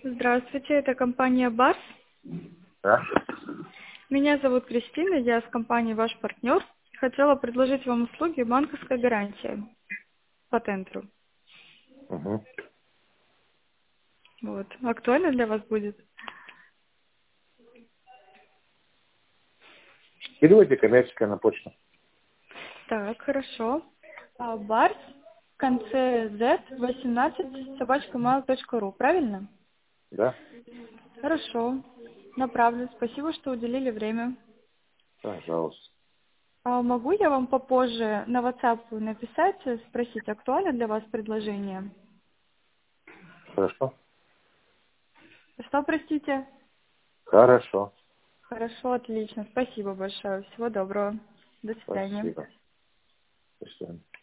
Здравствуйте, это компания Барс. Да? Меня зовут Кристина, я с компании «Ваш партнер». Хотела предложить вам услуги банковской гарантии по тендеру. Угу. Вот. Актуально для вас будет? Переводите коммерческое на почту. Так, хорошо. Барс в конце z 18 @mail.ru, правильно? Да? Хорошо. Направлю. Спасибо, что уделили время. Пожалуйста. Могу я вам попозже на WhatsApp написать, спросить, актуально для вас предложение? Хорошо? Что, простите? Хорошо. Хорошо, отлично. Спасибо большое. Всего доброго. До свидания. Спасибо. До свидания.